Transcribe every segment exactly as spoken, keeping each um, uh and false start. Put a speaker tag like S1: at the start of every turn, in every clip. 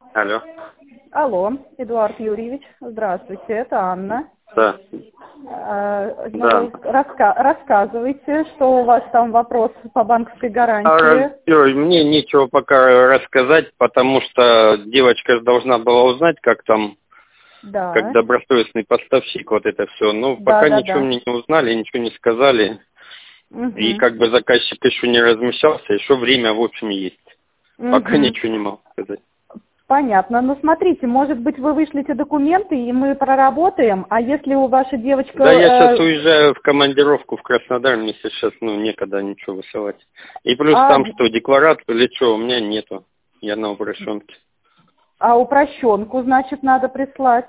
S1: Алло.
S2: Алло, Эдуард Юрьевич, здравствуйте, это Анна.
S1: Да.
S2: А, ну,
S1: Да.
S2: раска- рассказывайте, что у вас там вопрос по банковской
S1: А,
S2: гарантии.
S1: ой, мне нечего пока рассказать, потому что девочка же должна была узнать, как там, как
S2: Да,
S1: добросовестный поставщик, вот это все. Но
S2: да,
S1: пока
S2: да,
S1: ничего
S2: да.
S1: мне не узнали, ничего не сказали. И
S2: Угу.
S1: как бы заказчик еще не размещался, еще время, в общем, есть. Пока
S2: Угу.
S1: ничего не могу сказать.
S2: Понятно. Ну, смотрите, может быть, вы вышлите документы, и мы проработаем, а если у вашей девочка...
S1: Да, я сейчас
S2: э,
S1: уезжаю в командировку в Краснодар, мне сейчас, ну, некогда ничего высылать. И плюс
S2: а,
S1: там что, декларацию или что, у меня нету. Я на упрощенке.
S2: а упрощенку, значит, надо прислать.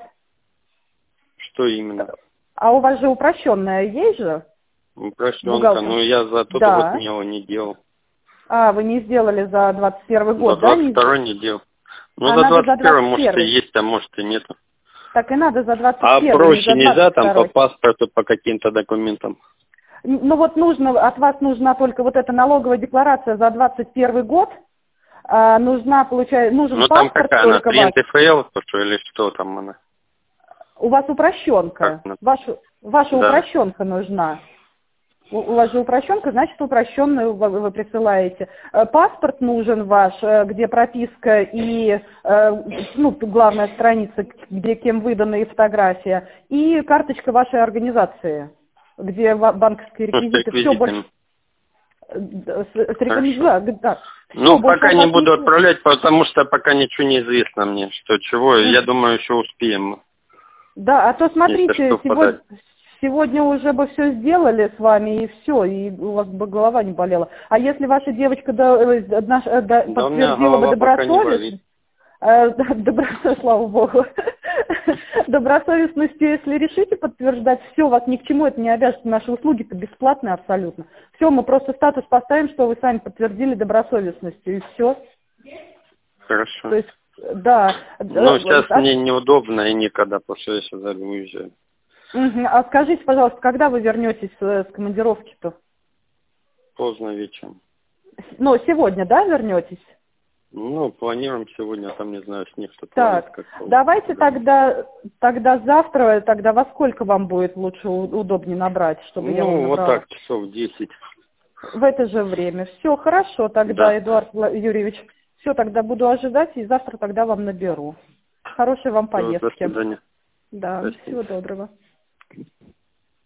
S1: Что именно?
S2: А у вас же упрощенная есть же?
S1: Упрощенка,
S2: Бухгалтер.
S1: но я за тот год
S2: Да.
S1: не его не делал.
S2: А, вы не сделали за двадцать первый
S1: За
S2: год, да?
S1: двадцать
S2: Не...
S1: второй не делал. Ну,
S2: А
S1: за
S2: надо за
S1: двадцать первый,
S2: двадцать
S1: может, и
S2: первый.
S1: есть, а может, и нету.
S2: Так и надо за двадцать
S1: А
S2: первый, не
S1: проще
S2: за
S1: нельзя
S2: двадцать
S1: там по
S2: второй.
S1: паспорту, по каким-то документам?
S2: Ну вот нужно, от вас нужна только вот эта налоговая декларация за двадцать первый год. А, нужна, получается, нужен
S1: Ну, там
S2: паспорт
S1: какая она,
S2: только
S1: три
S2: ваш.
S1: эн тэ эф эл, что или что там она?
S2: У вас
S1: Как
S2: упрощенка.
S1: она?
S2: Ваша, ваша
S1: Да.
S2: упрощенка нужна. У, у вас же упрощенка, значит, упрощенную вы, вы присылаете. Э, Паспорт нужен ваш, э, где прописка и, э, ну, главная страница, где кем выдана и фотография, и карточка вашей организации, где ва- банковские
S1: Ну, с
S2: реквизиты. Все больше.
S1: реквизитами.
S2: э, да, С, с
S1: Хорошо.
S2: реквизитами, да. Все,
S1: Ну,
S2: больше
S1: пока
S2: от
S1: не
S2: вас
S1: буду
S2: ничего.
S1: отправлять, потому что пока ничего не известно мне, что чего. Я
S2: Мгм.
S1: думаю, еще успеем,
S2: Да, а то
S1: если
S2: смотрите,
S1: что, подать.
S2: сегодня, сегодня уже бы все сделали с вами, и все, и у вас бы голова не болела. А если ваша девочка до- э, наш- э, до-
S1: Да у меня
S2: подтвердила бы
S1: голова пока не болит.
S2: добросовестность, э, добросовестность, слава богу, добросовестностью, если решите подтверждать, все, вас ни к чему это не обяжет, наши услуги-то бесплатные абсолютно. Все, мы просто статус поставим, что вы сами подтвердили добросовестностью, и все.
S1: Хорошо.
S2: То есть, да.
S1: Ну, сейчас
S2: э,
S1: мне неудобно и некогда, потому что я сейчас уезжаю.
S2: Мгм. А скажите, пожалуйста, когда вы вернетесь э, с командировки-то?
S1: Поздно вечером.
S2: С- Ну, сегодня, да, вернетесь?
S1: Ну, планируем сегодня, а там, не знаю, снег что творит.
S2: Так,
S1: Как
S2: давайте тогда, тогда завтра, тогда во сколько вам будет лучше, у- удобнее набрать, чтобы я вам
S1: Ну, вот
S2: набрала?
S1: так, часов десять.
S2: В это же время. Все, хорошо тогда,
S1: Да.
S2: Эдуард Вла- Юрьевич. Все, тогда буду ожидать и завтра тогда вам наберу. Хорошей вам
S1: Всё, до
S2: поездки.
S1: свидания.
S2: Да,
S1: Спасибо.
S2: всего доброго.